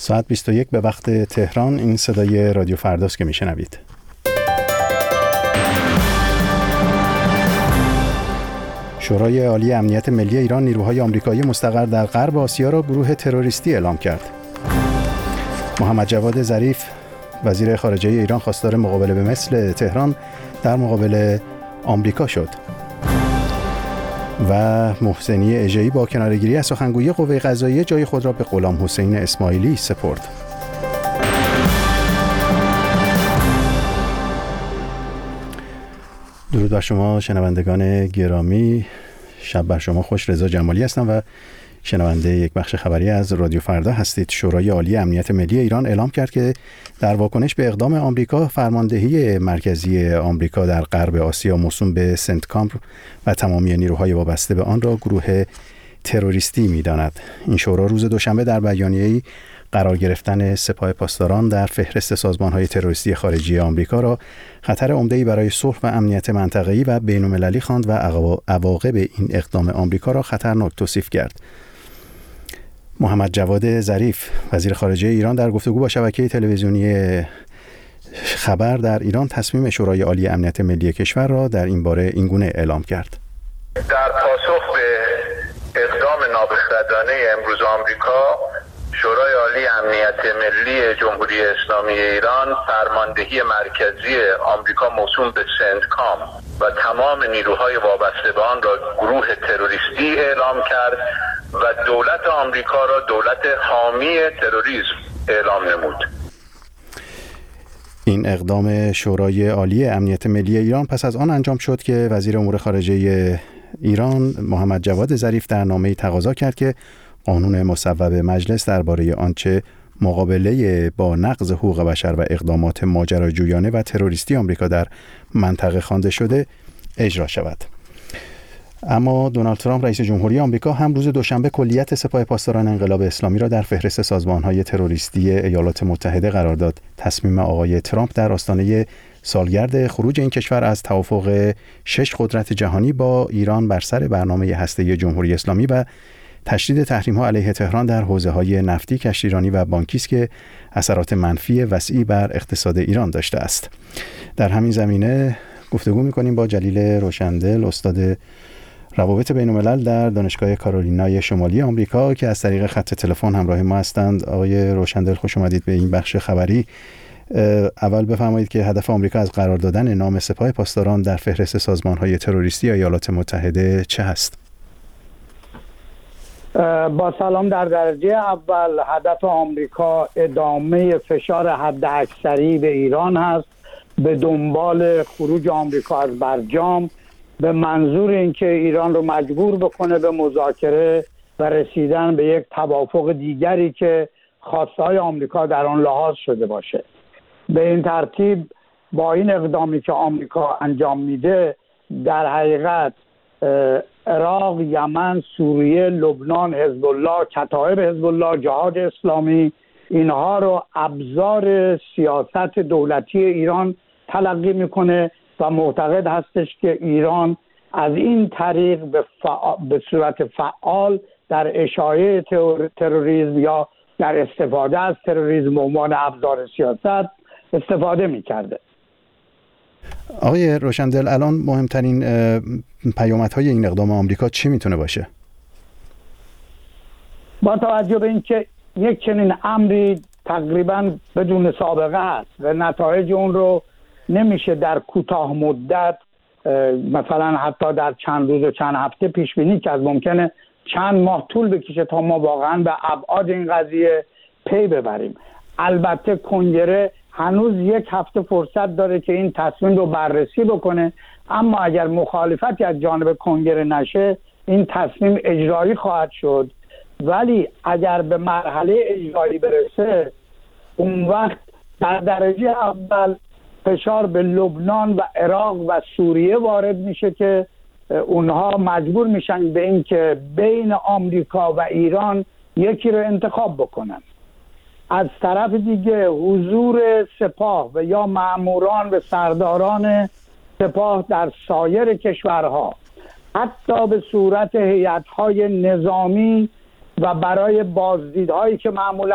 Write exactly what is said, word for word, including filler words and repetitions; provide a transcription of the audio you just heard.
ساعت بیست و یک به وقت تهران. این صدای رادیو فرداست که میشنوید. شورای عالی امنیت ملی ایران نیروهای آمریکایی مستقر در غرب آسیا را گروه تروریستی اعلام کرد. محمد جواد ظریف وزیر خارجه ایران خواستار مقابله به مثل تهران در مقابل آمریکا شد. و محسنی اژه‌ای با کناره‌گیری از سخنگوی قوه قضاییه جای خود را به غلام حسین اسماعیلی سپرد. درود بر شما شنوندگان گرامی، شب بر شما خوش. رضا جمالی هستم و شنونده یک بخش خبری از رادیو فردا هستید. شورای عالی امنیت ملی ایران اعلام کرد که در واکنش به اقدام آمریکا، فرماندهی مرکزی آمریکا در غرب آسیا موسوم به سنتکام و تمامی نیروهای وابسته به آن را گروه تروریستی می‌داند. این شورا روز دوشنبه در بیانیه‌ای قرار گرفتن سپاه پاسداران در فهرست سازمان‌های تروریستی خارجی آمریکا را خطر عمده‌ای برای صلح و امنیت منطقه‌ای و بین‌المللی خواند و عواقب این اقدام آمریکا را خطرناک توصیف کرد. محمد جواد ظریف وزیر خارجه ایران در گفتگو با شبکه تلویزیونی خبر در ایران تصمیم شورای عالی امنیت ملی کشور را در این باره اینگونه اعلام کرد. در پاسخ به اقدام نابخردانه امروز آمریکا، شورای عالی امنیت ملی جمهوری اسلامی ایران فرماندهی مرکزی آمریکا موسوم به سنتکام و تمام نیروهای وابسته به آن را گروه تروریستی اعلام کرد و دولت آمریکا را دولت حامی تروریسم اعلام نمود. این اقدام شورای عالی امنیت ملی ایران پس از آن انجام شد که وزیر امور خارجه ایران محمد جواد ظریف در نامه‌ای تقاضا کرد که قانون مصوب مجلس درباره آنچه مقابله با نقض حقوق بشر و اقدامات ماجراجویانه و تروریستی آمریکا در منطقه خوانده شده اجرا شود. اما دونالد ترامپ رئیس جمهوری آمریکا هم روز دوشنبه کلیت سپاه پاسداران انقلاب اسلامی را در فهرست سازمان‌های تروریستی ایالات متحده قرار داد. تصمیم آقای ترامپ در آستانه سالگرد خروج این کشور از توافق شش قدرت جهانی با ایران بر سر برنامه هسته‌ای جمهوری اسلامی و تشدید تحریم‌ها علیه تهران در حوزه‌های نفتی، کشتیرانی و بانکی است که اثرات منفی وسیعی بر اقتصاد ایران داشته است. در همین زمینه گفتگو می‌کنیم با جلیل روشندل، استاد روابط بین‌الملل در دانشگاه کارولینای شمالی آمریکا که از طریق خط تلفن همراه ما هستند. آقای روشندل خوش اومدید به این بخش خبری. اول بفرمایید که هدف آمریکا از قرار دادن نام سپاه پاسداران در فهرست سازمان‌های تروریستی ایالات متحده چه هست؟ با سلام در درجه اول، هدف آمریکا ادامه فشار حداکثری به ایران هست به دنبال خروج آمریکا از برجام به منظور اینکه ایران رو مجبور بکنه به مذاکره و رسیدن به یک توافق دیگری که خواستهای آمریکا در آن لحاظ شده باشه. به این ترتیب با این اقدامی که آمریکا انجام میده در حقیقت عراق، یمن، سوریه، لبنان، حزب الله، کتایب حزب الله، جهاد اسلامی، اینها رو ابزار سیاست دولتی ایران تلقی میکنه و معتقد هستش که ایران از این طریق به, فع... به صورت فعال در اشاعه تر... تروریسم یا در استفاده از تروریسم به عنوان ابزار سیاست استفاده میکرده. آقای روشندل، الان مهمترین پیامدهای این اقدام آمریکا چی میتونه باشه؟ با توجه به اینکه یک چنین امری تقریبا بدون سابقه است و نتایج اون رو نمیشه در کوتاه مدت، مثلا حتی در چند روز و چند هفته پیش بینی کرد. ممکنه چند ماه طول بکشه تا ما واقعا به ابعاد این قضیه پی ببریم. البته کنگره هنوز یک هفته فرصت داره که این تصمیم رو بررسی بکنه، اما اگر مخالفتی از جانب کنگره نشه این تصمیم اجرایی خواهد شد. ولی اگر به مرحله اجرایی برسه اون وقت در درجه اول فشار به لبنان و عراق و سوریه وارد میشه که اونها مجبور میشن به این که بین آمریکا و ایران یکی رو انتخاب بکنن. از طرف دیگه حضور سپاه و یا ماموران و سرداران سپاه در سایر کشورها حتی به صورت هیئت‌های نظامی و برای بازدیدهایی که معمولا